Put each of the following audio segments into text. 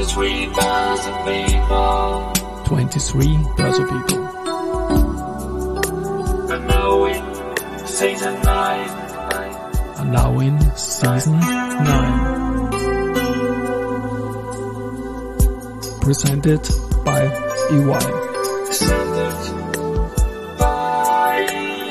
23,000 people. 23,000 people. And now in season 9. And now in season 9. Presented by EY. Presented by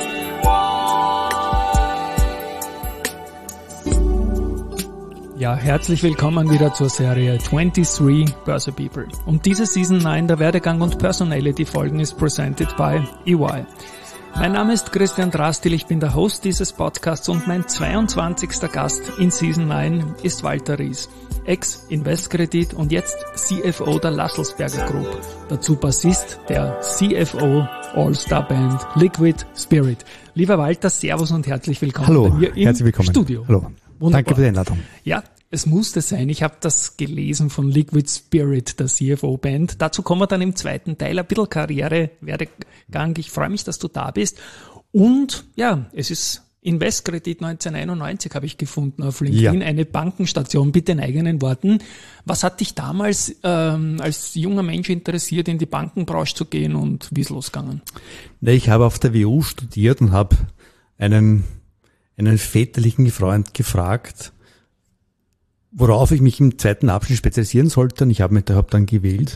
EY. Ja, herzlich willkommen wieder zur Serie 23,000 People. Und diese Season 9 der Werdegang und Personality Folgen ist presented by EY. Mein Name ist Christian Drastil, ich bin der Host dieses Podcasts und mein 22. Gast in Season 9 ist Walter Ries, Ex-Investkredit und jetzt CFO der Lasselsberger Group. Dazu Bassist der CFO All-Star Band Liquid Spirit. Lieber Walter, Servus und herzlich willkommen bei mir im Studio. Hallo. Wunderbar. Danke für die Einladung. Ja, es musste sein. Ich habe das gelesen von Liquid Spirit, der CFO-Band. Dazu kommen wir dann im zweiten Teil. Ein bisschen Karriere, Werdegang. Ich freue mich, dass du da bist. Und ja, es ist Investkredit 1991, habe ich gefunden auf LinkedIn. Ja. Eine Bankenstation, bitte in eigenen Worten. Was hat dich damals als junger Mensch interessiert, in die Bankenbranche zu gehen und wie ist losgegangen? Ich habe auf der WU studiert und habe einen väterlichen Freund gefragt, worauf ich mich im zweiten Abschnitt spezialisieren sollte. Und ich habe dann gewählt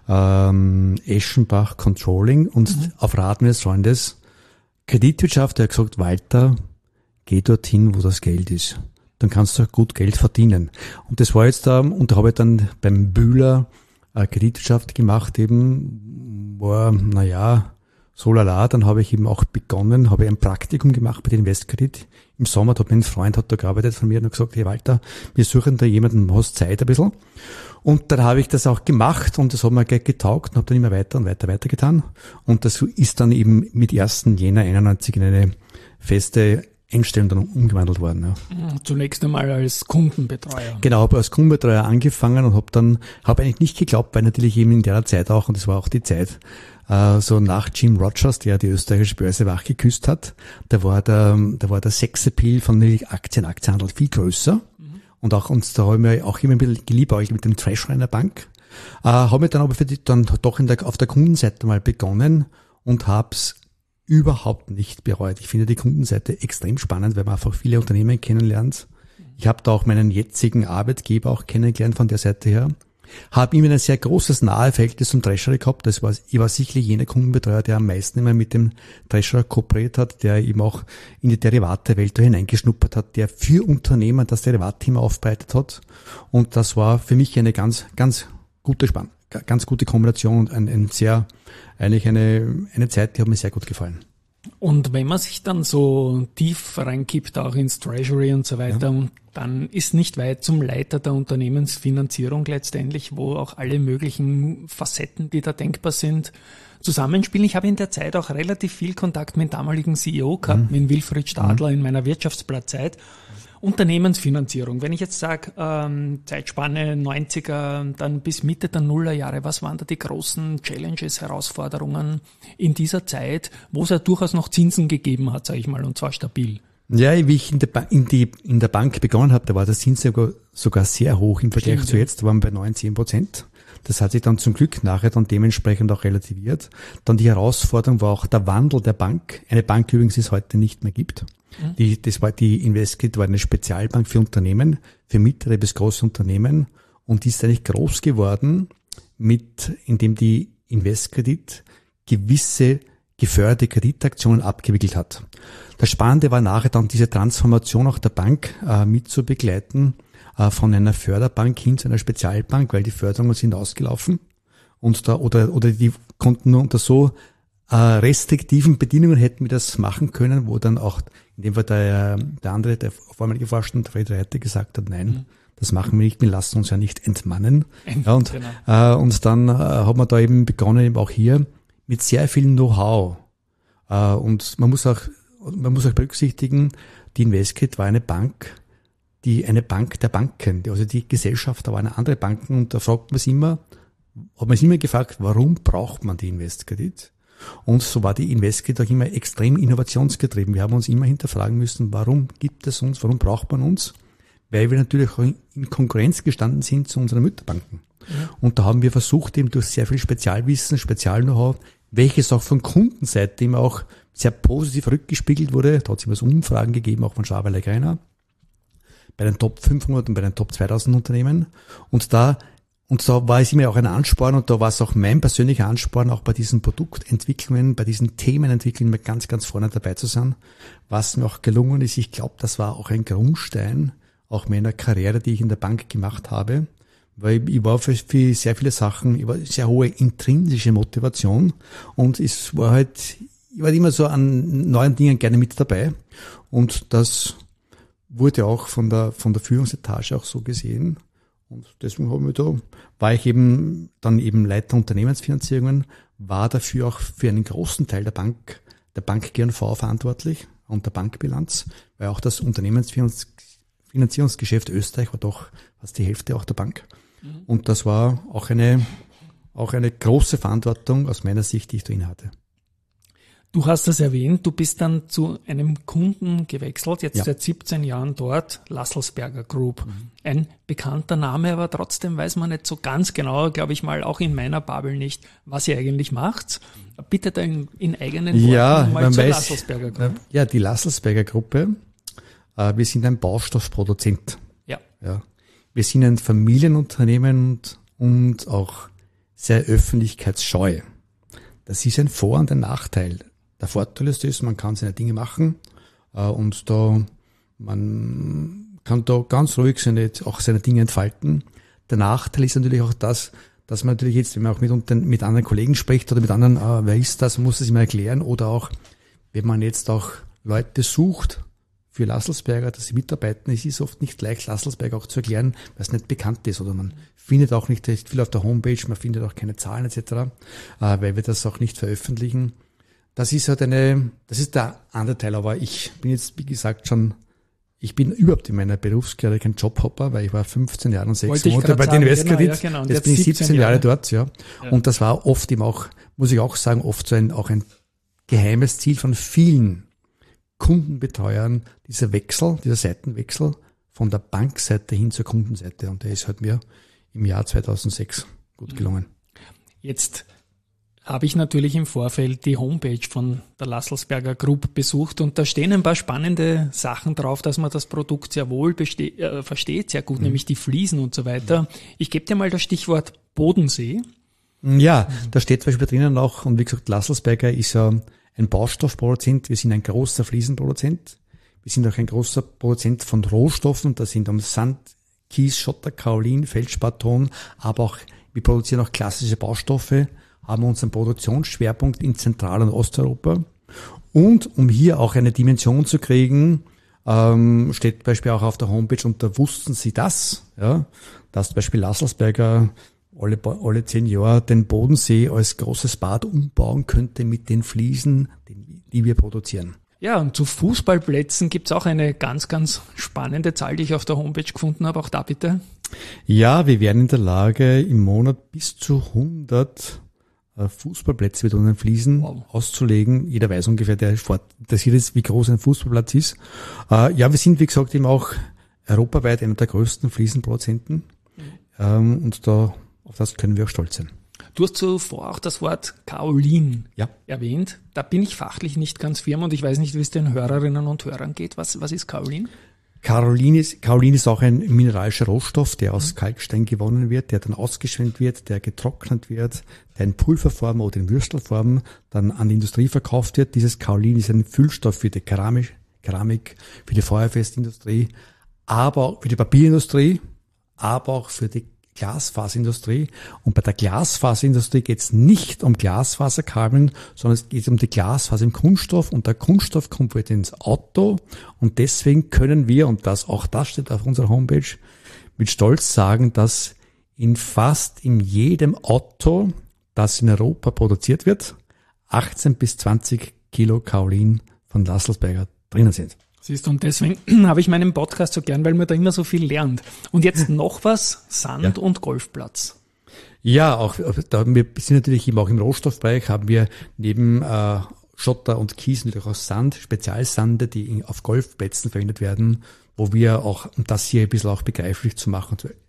Eschenbach Controlling und auf Rat meines Freundes Kreditwirtschaft. Er hat gesagt, Walter, geh dorthin, wo das Geld ist. Dann kannst du gut Geld verdienen. Und das war jetzt und da habe ich dann beim Bühler Kreditwirtschaft gemacht, eben war, so lala. Dann habe ich eben auch begonnen, habe ein Praktikum gemacht bei den Investkredit. Im Sommer hat mein Freund da gearbeitet von mir und hat gesagt, hey Walter, wir suchen da jemanden, hast Zeit ein bisschen. Und dann habe ich das auch gemacht und das hat mir gleich getaugt und habe dann immer weiter und weiter getan. Und das ist dann eben mit 1. Jänner 91 in eine feste Einstellung dann umgewandelt worden. Ja. Zunächst einmal als Kundenbetreuer. Genau, habe als Kundenbetreuer angefangen und habe eigentlich nicht geglaubt, weil natürlich eben in der Zeit auch, und das war auch die Zeit, so nach Jim Rogers, der die österreichische Börse wach geküsst hat, da war der Sexappeal von den Aktienhandel viel größer. Und da haben wir auch immer ein bisschen geliebäugelt mit dem Treasurer einer Bank. Habe mir dann aber auf der Kundenseite mal begonnen und hab's überhaupt nicht bereut. Ich finde die Kundenseite extrem spannend, weil man einfach viele Unternehmen kennenlernt. Ich habe da auch meinen jetzigen Arbeitgeber auch kennengelernt von der Seite her. Habe immer ein sehr großes nahe Verhältnis zum Treasurer gehabt. Ich war sicherlich jener Kundenbetreuer, der am meisten immer mit dem Treasurer kooperiert hat, der eben auch in die Derivate-Welt da hineingeschnuppert hat, der für Unternehmen das Derivatthema aufbereitet hat. Und das war für mich eine ganz, ganz gute Kombination und eine Zeit, die hat mir sehr gut gefallen. Und wenn man sich dann so tief reingibt, auch ins Treasury und so weiter, dann ist nicht weit zum Leiter der Unternehmensfinanzierung letztendlich, wo auch alle möglichen Facetten, die da denkbar sind, zusammenspielen. Ich habe in der Zeit auch relativ viel Kontakt mit dem damaligen CEO gehabt, mit Wilfried Stadler in meiner Wirtschaftsblattzeit. Unternehmensfinanzierung. Wenn ich jetzt sage, Zeitspanne 90er, dann bis Mitte der Nullerjahre, was waren da die großen Challenges, Herausforderungen in dieser Zeit, wo es ja durchaus noch Zinsen gegeben hat, sage ich mal, und zwar stabil? Ja, wie ich in der Bank begonnen habe, da war der Zins sogar sehr hoch im Vergleich zu jetzt, da waren wir bei 9-10%. Das hat sich dann zum Glück nachher dann dementsprechend auch relativiert. Dann die Herausforderung war auch der Wandel der Bank. Eine Bank übrigens, die es heute nicht mehr gibt. Die Investkredit war eine Spezialbank für Unternehmen, für mittlere bis große Unternehmen. Und die ist eigentlich groß geworden, indem die Investkredit gewisse geförderte Kreditaktionen abgewickelt hat. Das Spannende war nachher dann diese Transformation auch der Bank mit zu begleiten, von einer Förderbank hin zu einer Spezialbank, weil die Förderungen sind ausgelaufen und oder die konnten nur unter so restriktiven Bedingungen hätten wir das machen können, wo dann auch in dem Fall der andere, der vormalige Vorstand, Fred Reiter, gesagt hat, nein, das machen wir nicht, wir lassen uns ja nicht entmannen. Und dann hat man da eben begonnen, eben auch hier mit sehr viel Know-how. Und man muss auch berücksichtigen, die Investkredit war eine Bank der Banken, also die Gesellschaft, da waren andere Banken und da hat man sich immer gefragt, warum braucht man die Investkredit? Und so war die Investkredit auch immer extrem innovationsgetrieben. Wir haben uns immer hinterfragen müssen, warum gibt es uns, warum braucht man uns? Weil wir natürlich auch in Konkurrenz gestanden sind zu unseren Mütterbanken. Und da haben wir versucht, eben durch sehr viel Spezialwissen, Spezial-Know-how, welches auch von Kundenseite eben auch sehr positiv rückgespiegelt wurde. Da hat es immer so Umfragen gegeben, auch von Schaberle Greiner, bei den Top 500 und bei den Top 2000 Unternehmen. Und da war es immer auch ein Ansporn, und da war es auch mein persönlicher Ansporn, auch bei diesen Produktentwicklungen, bei diesen Themenentwicklungen ganz, ganz vorne dabei zu sein. Was mir auch gelungen ist, ich glaube, das war auch ein Grundstein, auch meiner Karriere, die ich in der Bank gemacht habe, weil ich war für sehr viele Sachen, ich war sehr hohe intrinsische Motivation, und es war halt, ich war immer so an neuen Dingen gerne mit dabei, und das wurde auch von der Führungsetage auch so gesehen. Und deswegen war ich eben dann Leiter Unternehmensfinanzierungen, war dafür auch für einen großen Teil der Bank G&V verantwortlich und der Bankbilanz, weil auch das Unternehmensfinanzierungsgeschäft Österreich war doch fast die Hälfte auch der Bank. Und das war auch eine große Verantwortung aus meiner Sicht, die ich da inne hatte. Du hast das erwähnt, du bist dann zu einem Kunden gewechselt, jetzt seit 17 Jahren dort, Lasselsberger Group. Ein bekannter Name, aber trotzdem weiß man nicht so ganz genau, glaube ich mal, auch in meiner Bubble nicht, was ihr eigentlich macht. Bitte da in eigenen Worten mal zur Lasselsberger Group. Ja, die Lasselsberger Gruppe, wir sind ein Baustoffproduzent. Ja. Wir sind ein Familienunternehmen und auch sehr öffentlichkeitsscheu. Das ist ein Vor- und ein Nachteil. Der Vorteil ist das, man kann seine Dinge machen und man kann da ganz ruhig seine Dinge entfalten. Der Nachteil ist natürlich auch das, dass man natürlich jetzt, wenn man auch mit anderen Kollegen spricht oder mit anderen, wer ist das, man muss das immer erklären, oder auch, wenn man jetzt auch Leute sucht für Lasselsberger, dass sie mitarbeiten, es ist oft nicht leicht, Lasselsberger auch zu erklären, weil es nicht bekannt ist, oder man findet auch nicht recht viel auf der Homepage, man findet auch keine Zahlen etc., weil wir das auch nicht veröffentlichen. Das ist halt das ist der andere Teil, aber ich bin jetzt, wie gesagt, ich bin überhaupt in meiner Berufskarriere kein Jobhopper, weil ich war 15 Jahre und 6 Monate bei den Westkredit. Genau. Jetzt bin ich 17 Jahre dort, ja. Und das war oft eben auch, muss ich auch sagen, oft so ein geheimes Ziel von vielen Kundenbetreuern, dieser Seitenwechsel von der Bankseite hin zur Kundenseite. Und der ist halt mir im Jahr 2006 gut gelungen. Jetzt habe ich natürlich im Vorfeld die Homepage von der Lasselsberger Group besucht, und da stehen ein paar spannende Sachen drauf, dass man das Produkt sehr wohl versteht, sehr gut, nämlich die Fliesen und so weiter. Ich gebe dir mal das Stichwort Bodensee. Ja, da steht zum Beispiel drinnen auch, und wie gesagt, Lasselsberger ist ja ein Baustoffproduzent, wir sind ein großer Fliesenproduzent, wir sind auch ein großer Produzent von Rohstoffen, das sind Sand, Kies, Schotter, Kaolin, Feldspat, aber auch, wir produzieren auch klassische Baustoffe, haben unseren Produktionsschwerpunkt in Zentral- und Osteuropa. Und um hier auch eine Dimension zu kriegen, steht zum Beispiel auch auf der Homepage, und da wussten Sie das, ja, dass zum Beispiel Lasselsberger alle 10 Jahre den Bodensee als großes Bad umbauen könnte mit den Fliesen, die wir produzieren. Ja, und zu Fußballplätzen gibt's auch eine ganz, ganz spannende Zahl, die ich auf der Homepage gefunden habe. Auch da bitte. Ja, wir wären in der Lage, im Monat bis zu 100 Fußballplätze mit unseren Fliesen auszulegen. Jeder weiß ungefähr, der interessiert ist, wie groß ein Fußballplatz ist. Ja, wir sind, wie gesagt, eben auch europaweit einer der größten Fliesenproduzenten. Und auf das können wir auch stolz sein. Du hast zuvor auch das Wort Kaolin erwähnt. Da bin ich fachlich nicht ganz firm, und ich weiß nicht, wie es den Hörerinnen und Hörern geht. Was ist Kaolin? Kaolin ist auch ein mineralischer Rohstoff, der aus Kalkstein gewonnen wird, der dann ausgeschwemmt wird, der getrocknet wird, der in Pulverform oder in Würstelform dann an die Industrie verkauft wird. Dieses Kaolin ist ein Füllstoff für die Keramik, für die Feuerfestindustrie, aber auch für die Papierindustrie, aber auch für die Glasfaserindustrie. Und bei der Glasfaserindustrie geht es nicht um Glasfaserkabeln, sondern es geht um die Glasfaser im Kunststoff, und der Kunststoff kommt wieder ins Auto, und deswegen können wir, und das steht auf unserer Homepage, mit Stolz sagen, dass fast in jedem Auto, das in Europa produziert wird, 18 bis 20 Kilo Kaolin von Lasselsberger drinnen sind. Siehst du, und deswegen habe ich meinen Podcast so gern, weil man da immer so viel lernt. Und jetzt noch was, Sand und Golfplatz. Ja, auch da, wir sind natürlich eben auch im Rohstoffbereich, haben wir neben Schotter und Kies natürlich auch Sand, Spezialsande, die auf Golfplätzen verwendet werden, wo wir auch, um das hier ein bisschen auch begreiflich zu machen, in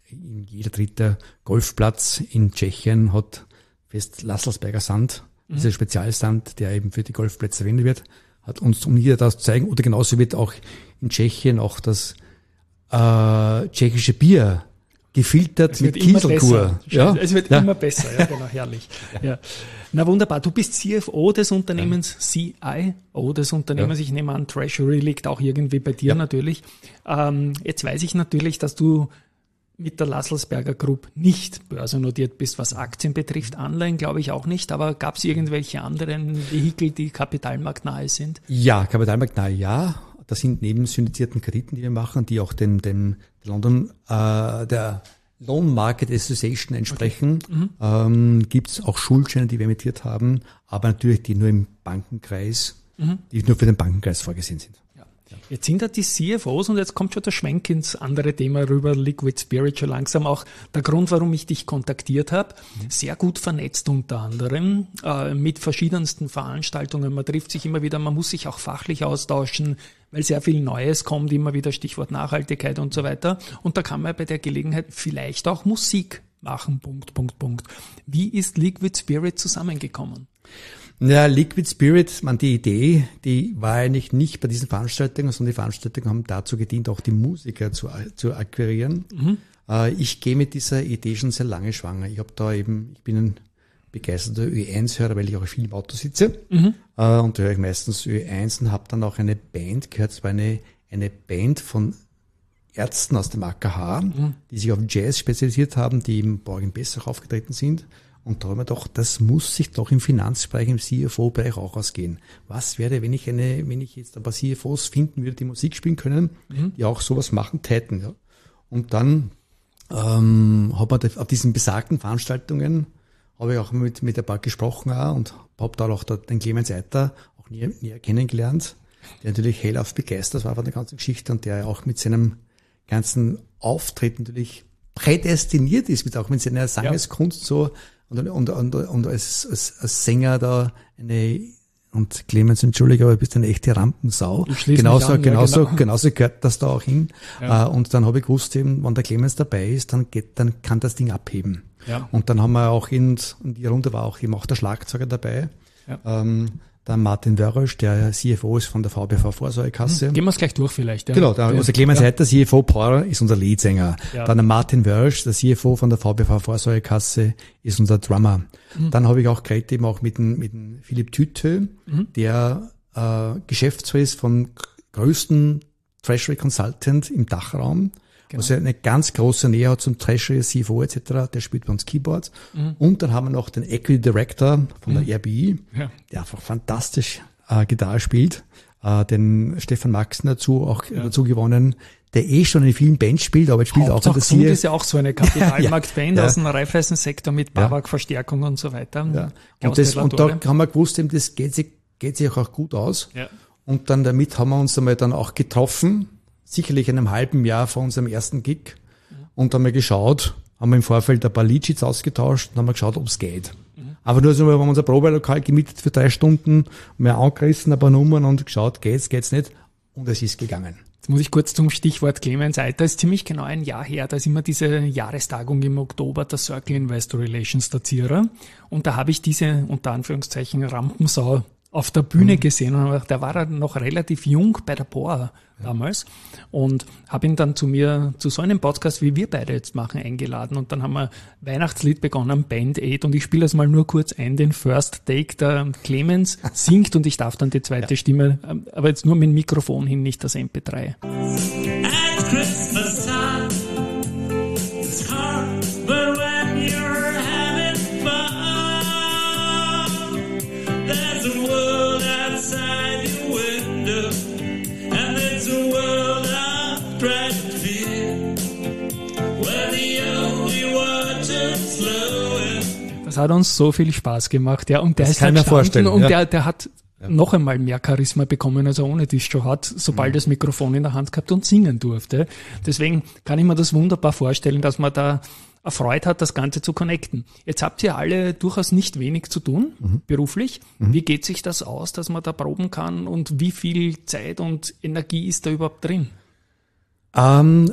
jeder dritte Golfplatz in Tschechien hat fest Lasselsberger Sand, dieser Spezialsand, der eben für die Golfplätze verwendet wird, hat uns, um hier das zu zeigen, oder genauso wird auch in Tschechien auch das tschechische Bier gefiltert mit Kieselkur. Ja? Es wird immer besser, ja, genau, herrlich. Ja. Na wunderbar, du bist CFO des Unternehmens, CIO des Unternehmens. Ich nehme an, Treasury liegt auch irgendwie bei dir natürlich. Jetzt weiß ich natürlich, dass du mit der Lasselsberger Group nicht börsennotiert bist, was Aktien betrifft. Anleihen glaube ich auch nicht, aber gab es irgendwelche anderen Vehikel, die kapitalmarktnahe sind? Ja, kapitalmarktnahe ja. Das sind neben syndizierten Krediten, die wir machen, die auch dem London, der Loan Market Association entsprechen. Okay. Gibt es auch Schuldscheine, die wir emittiert haben, aber natürlich die nur im Bankenkreis, die nur für den Bankenkreis vorgesehen sind. Jetzt sind da die CFOs und jetzt kommt schon der Schwenk ins andere Thema rüber, Liquid Spirit schon langsam auch der Grund, warum ich dich kontaktiert habe. Sehr gut vernetzt unter anderem, mit verschiedensten Veranstaltungen. Man trifft sich immer wieder, man muss sich auch fachlich austauschen, weil sehr viel Neues kommt, immer wieder Stichwort Nachhaltigkeit und so weiter. Und da kann man bei der Gelegenheit vielleicht auch Musik machen, ... Wie ist Liquid Spirit zusammengekommen? Ja, Liquid Spirit, die Idee, die war eigentlich nicht bei diesen Veranstaltungen, sondern die Veranstaltungen haben dazu gedient, auch die Musiker zu akquirieren. Ich gehe mit dieser Idee schon sehr lange schwanger. Ich bin ein begeisterter Ö1-Hörer, weil ich auch viel im Auto sitze. Und da höre ich meistens Ö1 und habe dann auch eine Band gehört. Es war eine Band von Ärzten aus dem AKH, die sich auf Jazz spezialisiert haben, die im Borg Bessach aufgetreten sind. Und da haben wir doch, das muss sich doch im Finanzbereich, im CFO-Bereich auch ausgehen. Was wäre, wenn ich jetzt ein paar CFOs finden würde, die Musik spielen können, die auch sowas machen täten. Ja. Und dann hat man auf diesen besagten Veranstaltungen, habe ich auch mit ein paar gesprochen und habe da auch den Clemens Eiter auch näher kennengelernt, der natürlich hellauf begeistert war von der ganzen Geschichte und der auch mit seinem ganzen Auftritt natürlich prädestiniert ist, auch mit seiner Sangeskunst so. Und als Sänger da und Clemens, entschuldige, aber du bist eine echte Rampensau. Genauso gehört das da auch hin. Ja. Und dann habe ich gewusst, eben, wenn der Clemens dabei ist, dann kann das Ding abheben. Ja. Und dann haben wir auch in die Runde war auch eben auch der Schlagzeuger dabei. Ja. Der Martin Wörösch, der CFO ist von der VBV Vorsorgekasse. Gehen wir es gleich durch vielleicht. Ja. Genau, also Clemens Eiter, CFO Power, ist unser Leadsänger. Ja. Dann der Martin Wörösch, der CFO von der VBV Vorsorgekasse, ist unser Drummer. Dann habe ich auch geredet eben auch mit dem Philipp Tütö, der Geschäftsführer ist vom größten Treasury Consultant im Dachraum. Genau. Also eine ganz große Nähe hat zum Treasury, CFO etc., der spielt bei uns Keyboards. Und dann haben wir noch den Equity Director von der RBI, der einfach fantastisch Gitarre spielt, den Stefan Maxen dazu gewonnen, der schon in vielen Bands spielt, aber jetzt spielt auch in der CFO. Ist ja auch so eine Kapitalmarktband aus dem Raiffeisensektor mit Babak-Verstärkung und so weiter. Ja. Und da haben wir gewusst, das geht sich auch gut aus. Ja. Und dann damit haben wir uns einmal dann auch getroffen, sicherlich in einem halben Jahr vor unserem ersten Gig. Und haben wir geschaut, haben wir im Vorfeld ein paar Leadsheets ausgetauscht und haben wir geschaut, ob es geht. Aber nur so, wir haben unser Probelokal gemietet für 3 Stunden, mehr angerissen, ein paar Nummern und geschaut, geht's nicht. Und es ist gegangen. Jetzt muss ich kurz zum Stichwort Clemens Eiter. Ist ziemlich genau ein Jahr her. Da ist immer diese Jahrestagung im Oktober der Circle Investor Relations der Zierer. Und da habe ich diese, unter Anführungszeichen, Rampensau auf der Bühne gesehen und da war er noch relativ jung bei der POA damals und habe ihn dann zu so einem Podcast, wie wir beide jetzt machen, eingeladen und dann haben wir Weihnachtslied begonnen, Band Aid und ich spiele das mal nur kurz ein, den First Take, der Clemens singt und ich darf dann die zweite Stimme, aber jetzt nur mit dem Mikrofon hin, nicht das MP3. At Christmas time, it's hard, but when you're having fun, there's a world outside your window, and there's a world of dread and fear, where the only water's flowing. Das hat uns so viel Spaß gemacht, ja, und der das ist kann halt ich mir vorstellen, und der hat noch einmal mehr Charisma bekommen, als er ohne das schon hat, sobald das Mikrofon in der Hand gehabt und singen durfte. Deswegen kann ich mir das wunderbar vorstellen, dass man da erfreut hat, das Ganze zu connecten. Jetzt habt ihr alle durchaus nicht wenig zu tun, beruflich. Wie geht sich das aus, dass man da proben kann und wie viel Zeit und Energie ist da überhaupt drin?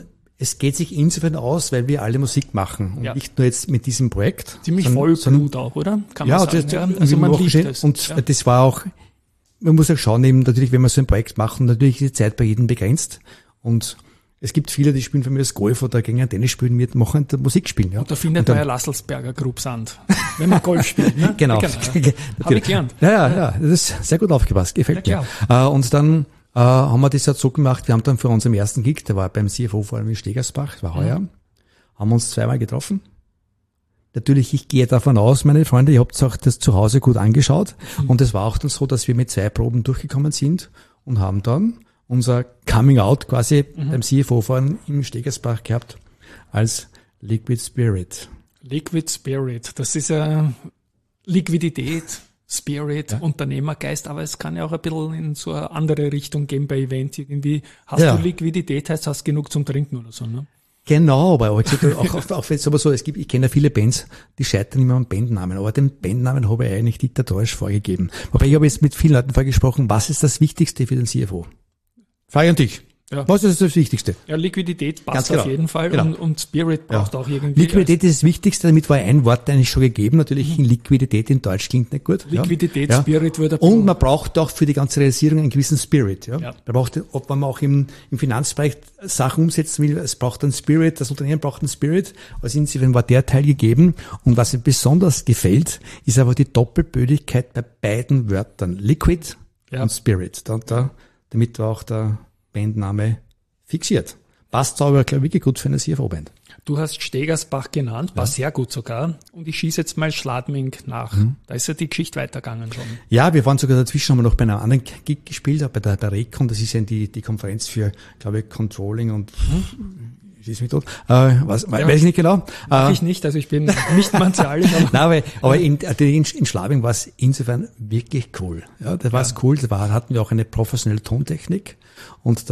Es geht sich insofern aus, weil wir alle Musik machen und Ja. nicht nur jetzt mit diesem Projekt. Ziemlich sondern- Vollblut auch, oder? Kann man sagen. das, Ja, also man liebt es. Und Ja. das war auch, man muss auch schauen, eben natürlich, wenn wir so ein Projekt machen, natürlich ist die Zeit bei jedem begrenzt. Und es gibt viele, die spielen von mir das Golf oder gegen ein Tennis spielen, wir machen halt Musik spielen. Ja. Und da findet man ja Lasselsberger Grubsand, wenn man Golf spielt. Ne? Genau. Ja. Habe ich gelernt. Ja, das ist sehr gut aufgepasst, gefällt Ja, mir. Und dann haben wir das halt so gemacht, wir haben dann für unseren ersten Gig, der war beim CFO vor allem in Stegersbach, das war heuer, haben uns zweimal getroffen. Natürlich, ich gehe davon aus, meine Freunde, ihr habt auch das zu Hause gut angeschaut. Und es war auch dann so, dass wir mit 2 Proben durchgekommen sind und haben dann unser Coming Out quasi beim CFO vorhin im Stegersbach gehabt als Liquid Spirit. Liquid Spirit, das ist ja Liquidität, Spirit, Unternehmergeist, aber es kann ja auch ein bisschen in so eine andere Richtung gehen bei Events irgendwie. Hast Ja. du Liquidität, heißt hast genug zum Trinken oder so, ne? Genau, aber auch wenn es aber so, ich kenne ja viele Bands, die scheitern immer am Bandnamen, aber den Bandnamen habe ich eigentlich diktatorisch vorgegeben. Wobei ich habe jetzt mit vielen Leuten vorgesprochen, was ist das Wichtigste für den CFO? Frage an dich. Ja. Was ist das Wichtigste? Ja, Liquidität passt Ganz genau. auf jeden Fall Genau. und Spirit braucht auch irgendwie. Liquidität ist das Wichtigste, damit war ein Wort eigentlich schon gegeben. Natürlich in Liquidität in Deutsch klingt nicht gut. Liquidität, Ja. Spirit wurde Und man braucht auch für die ganze Realisierung einen gewissen Spirit. Ja. Ja. Man braucht, ob man auch im Finanzbereich Sachen umsetzen will, es braucht einen Spirit, das Unternehmen braucht einen Spirit. Also insofern war der Teil gegeben. Und was mir besonders gefällt, ist aber die Doppelbödigkeit bei beiden Wörtern. Liquid und Spirit. Damit war auch der Bandname fixiert. Passt aber, glaube ich, wirklich gut für eine CFO-Band. Du hast Stegersbach genannt, war sehr gut sogar. Und ich schieße jetzt mal Schladming nach. Da ist ja die Geschichte weitergegangen schon. Ja, wir waren sogar dazwischen, haben wir noch bei einer anderen Gig gespielt, bei der Recon, das ist ja die Konferenz für, glaube ich, Controlling und schieß mich tot. Weiß ich nicht genau. Mach ich nicht, also ich bin nicht martialisch, aber Nein, aber in Schlabing war es insofern wirklich cool. Ja, das war cool. Hatten wir auch eine professionelle Tontechnik und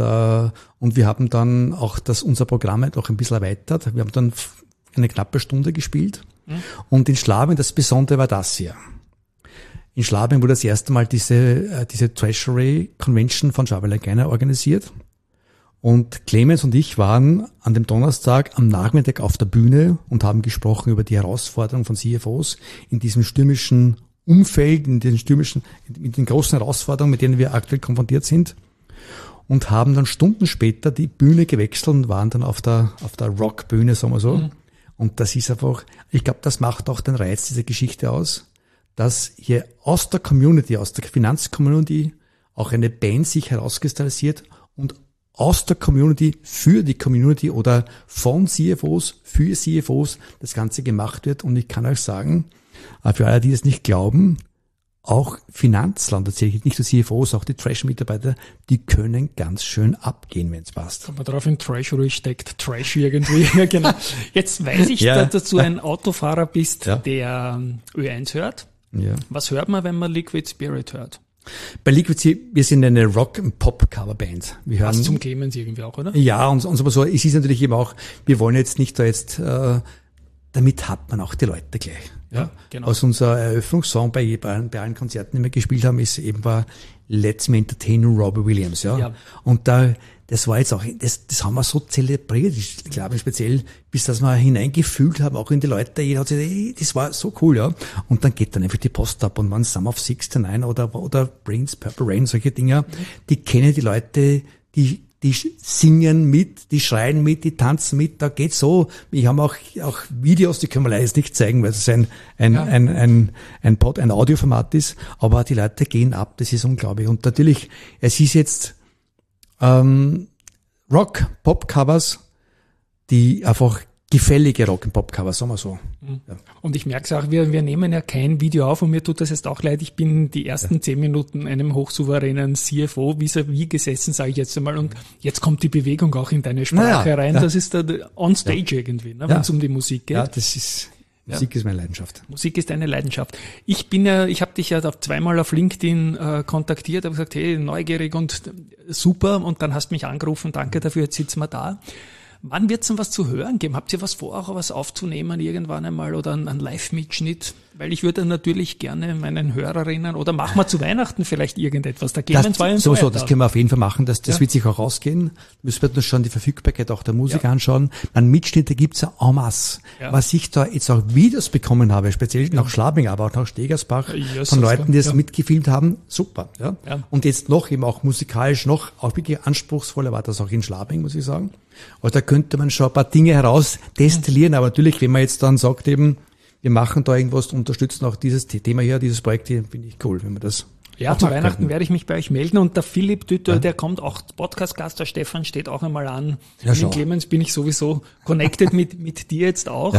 wir haben dann auch unser Programm noch ein bisschen erweitert. Wir haben dann eine knappe Stunde gespielt und in Schlabing, das Besondere war das hier. In Schlabing wurde das erste Mal diese Treasury Convention von Schwaberle Kleiner organisiert. Und Clemens und ich waren an dem Donnerstag am Nachmittag auf der Bühne und haben gesprochen über die Herausforderungen von CFOs in diesem stürmischen Umfeld, mit den großen Herausforderungen, mit denen wir aktuell konfrontiert sind. Und haben dann Stunden später die Bühne gewechselt und waren dann auf der Rockbühne, sagen wir so. Und das ist einfach, ich glaube, das macht auch den Reiz dieser Geschichte aus, dass hier aus der Community, aus der Finanzcommunity auch eine Band sich herauskristallisiert und aus der Community für die Community oder von CFOs für CFOs das Ganze gemacht wird. Und ich kann euch sagen, für alle, die es nicht glauben, auch Finanzland, tatsächlich nicht nur CFOs, auch die Trash-Mitarbeiter, die können ganz schön abgehen, wenn es passt. aber drauf in Treasury steckt Trash irgendwie. Ja, genau. Jetzt weiß ich, dass du ein Autofahrer bist, der Ö1 hört. Ja. Was hört man, wenn man Liquid Spirit hört? Bei Liquid, wir sind eine Rock- und Pop-Cover-Band. Wir hören Passt zum Clemens irgendwie auch, oder? Ja, und aber so, es ist natürlich eben auch, wir wollen jetzt nicht damit hat man auch die Leute gleich. Ja, genau. Also unser Eröffnungssong bei allen Konzerten, die wir gespielt haben, war Let's Me Entertain Robbie Williams, ja. Und das war jetzt auch, das haben wir so zelebriert, ich glaube speziell, bis dass wir hineingefühlt haben, auch in die Leute, jeder hat sich, das war so cool, ja. Und dann geht dann einfach die Post ab und man Sum of 69 oder Prince, Purple Rain, solche Dinge, die kennen die Leute, die singen mit, die schreien mit, die tanzen mit, da geht's so. Wir haben auch Videos, die können wir leider jetzt nicht zeigen, weil es ein Audioformat ist, aber die Leute gehen ab, das ist unglaublich. Und natürlich, es ist jetzt Rock, Pop-Covers, die einfach gefällige Rock- und Pop-Covers, sagen wir so. Ja. Und ich merke es auch, wir nehmen ja kein Video auf und mir tut das jetzt auch leid. Ich bin die ersten 10 Minuten einem hochsouveränen CFO vis-à-vis gesessen, sage ich jetzt einmal. Und jetzt kommt die Bewegung auch in deine Sprache rein. Das ist der on-stage irgendwie, ne, wenn es um die Musik geht. Ja, Musik ist meine Leidenschaft. Musik ist eine Leidenschaft. Ich habe dich ja zweimal auf LinkedIn kontaktiert, habe gesagt, hey, neugierig und super. Und dann hast du mich angerufen, danke dafür, jetzt sitzen wir da. Wann wird's denn was zu hören geben? Habt ihr was vor, auch was aufzunehmen irgendwann einmal oder einen Live-Mitschnitt? weil ich würde natürlich gerne meinen Hörerinnen oder machen wir zu Weihnachten vielleicht irgendetwas. Da Clemens war ja so, das können wir auf jeden Fall machen. Das wird sich auch rausgehen. Müssen wir uns schon die Verfügbarkeit auch der Musik anschauen. Mitschnitte gibt's ja en masse. Ja. Was ich da jetzt auch Videos bekommen habe, speziell nach Schlabing, aber auch nach Stegersbach, von Leuten, die das mitgefilmt haben, super. Ja. Und jetzt noch eben auch musikalisch noch auch wirklich anspruchsvoller war das auch in Schlabing, muss ich sagen. Also da könnte man schon ein paar Dinge heraus destillieren, aber natürlich, wenn man jetzt dann sagt eben, wir machen da irgendwas, unterstützen auch dieses Thema hier, dieses Projekt hier, finde ich cool, wenn man das. Ja, zu Weihnachten werde ich mich bei euch melden und der Philipp Dütter, der kommt auch, Podcast-Gast, der Stefan steht auch einmal an. Ja, mit Clemens bin ich sowieso connected mit dir jetzt auch.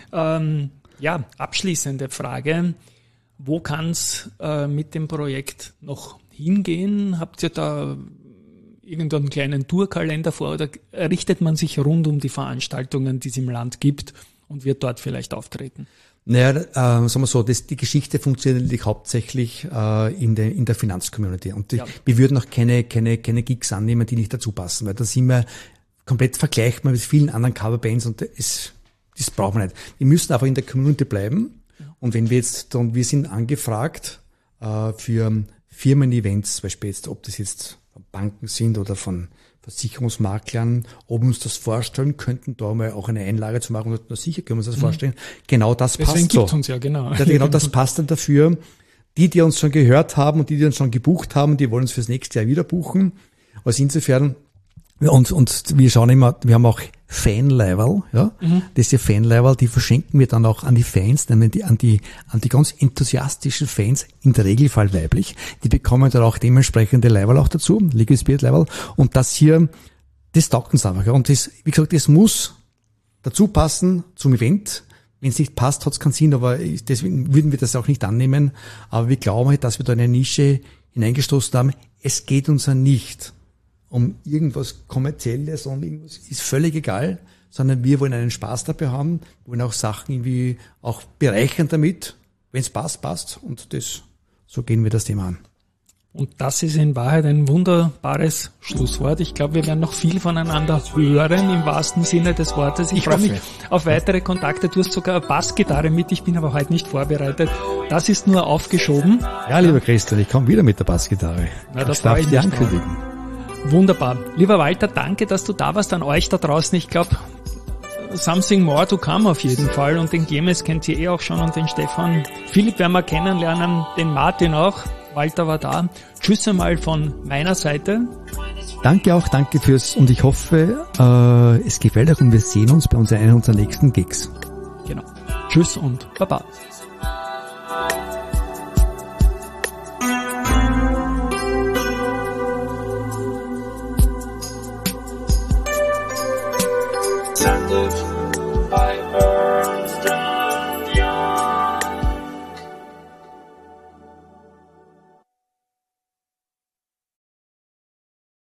Ja, abschließende Frage. Wo kann's mit dem Projekt noch hingehen? Habt ihr da irgendeinen kleinen Tourkalender vor oder richtet man sich rund um die Veranstaltungen, die es im Land gibt und wird dort vielleicht auftreten? Naja, sagen wir so, die Geschichte funktioniert natürlich hauptsächlich in der Finanzcommunity. Und wir würden auch keine Gigs annehmen, die nicht dazu passen, weil da sind wir komplett vergleichbar mit vielen anderen Coverbands und das brauchen wir nicht. Wir müssen einfach in der Community bleiben. Und wenn wir wir sind angefragt für Firmen-Events, zum Beispiel jetzt, ob das jetzt von Banken sind oder von Versicherungsmaklern, ob wir uns das vorstellen könnten, da mal auch eine Einlage zu machen, na sicher können wir uns das vorstellen. Genau das passt so. Deswegen gibt's uns ja, genau. Genau das passt dann dafür. Die uns schon gehört haben und die uns schon gebucht haben, die wollen uns fürs nächste Jahr wieder buchen. Also insofern, und wir schauen immer, wir haben auch Fan-Level, ja. Diese Fan-Level, die verschenken wir dann auch an die Fans, nämlich an die ganz enthusiastischen Fans, in der Regelfall weiblich. Die bekommen dann auch dementsprechende Level auch dazu, Liquid Spirit Level. Und das hier, das taugt uns einfach. Und das, wie gesagt, das muss dazu passen zum Event. Wenn es nicht passt, hat es keinen Sinn, aber deswegen würden wir das auch nicht annehmen. Aber wir glauben halt, dass wir da in eine Nische hineingestoßen haben. Es geht uns ja nicht um irgendwas Kommerzielles und irgendwas ist völlig egal, sondern wir wollen einen Spaß dabei haben, wollen auch Sachen irgendwie auch bereichern damit. Wenn es passt, passt. Und so gehen wir das Thema an. Und das ist in Wahrheit ein wunderbares Schlusswort. Ich glaube, wir werden noch viel voneinander hören, im wahrsten Sinne des Wortes. Ich freue mich auf weitere Kontakte. Du hast sogar eine Bassgitarre mit, ich bin aber heute nicht vorbereitet. Das ist nur aufgeschoben. Ja, lieber Christian, ich komme wieder mit der Bassgitarre. Na, das darf ich dir ankündigen. Wunderbar. Lieber Walter, danke, dass du da warst, an euch da draußen. Ich glaube, something more to come auf jeden Fall. Und den Clemens kennt ihr auch schon und den Stefan. Philipp werden wir kennenlernen, den Martin auch. Walter war da. Tschüss einmal von meiner Seite. Danke auch, danke und ich hoffe, es gefällt euch und wir sehen uns bei einer unserer nächsten Gigs. Genau. Tschüss und Baba. Sandwich